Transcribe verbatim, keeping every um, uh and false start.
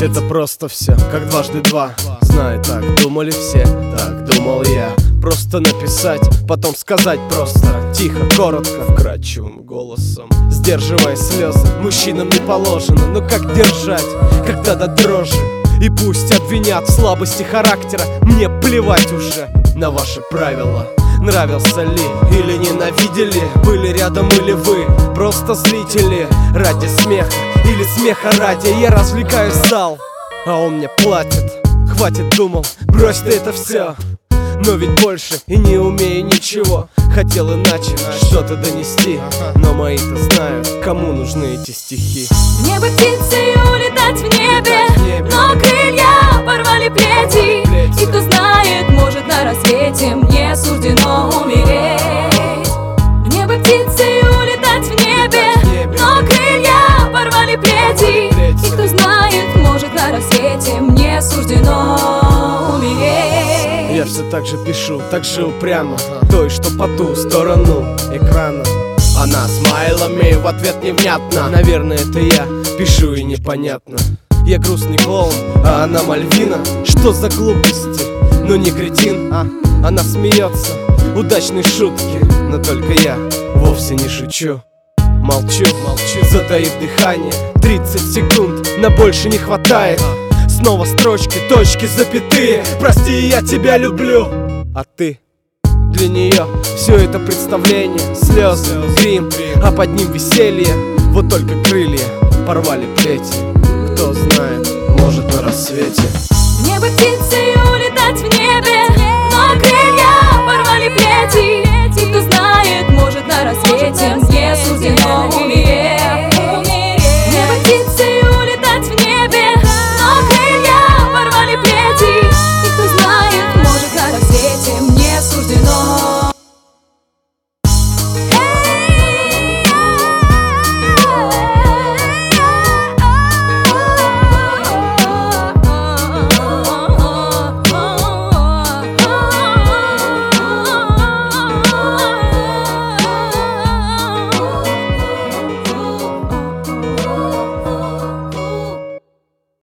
это просто все, как дважды два. Знаю, так думали все, так думал я. Просто написать, потом сказать просто. Тихо, коротко, вкрадчивым голосом, сдерживая слезы. Мужчинам не положено, но как держать, когда до дрожи? И пусть обвинят в слабости характера, мне плевать уже на ваши правила. Нравился ли или ненавидели, были рядом или вы просто зрители. Ради смеха или смеха ради я развлекаю зал, а он мне платит. Хватит, думал, брось ты это все. Но ведь больше и не умею ничего. Хотел иначе что-то донести, но мои-то знают, кому нужны эти стихи. Мне бы птицей улетать в небе, но крылья порвали плети. И кто знает, может на рассвете мне суждено умереть. Мне бы птицей улетать в небе, но крылья порвали плети. И кто знает, может на рассвете мне суждено умереть. Я все так же пишу, так же упрямо, той, что по ту сторону экрана. Она смайлами, в ответ невнятно. Наверное, это я пишу и непонятно. Я грустный клоун, а она Мальвина. Что за глупости? Ну не кретин, а? Она смеется, удачной шутки. Но только я вовсе не шучу. Молчу, молчу, затаив дыхание. Тридцать секунд, на больше не хватает. Снова строчки, точки, запятые. Прости, я тебя люблю. А ты? Для нее все это представление, слезы, грим, а под ним веселье. Вот только крылья порвали плети. Кто знает, может на рассвете. Мне бы птицей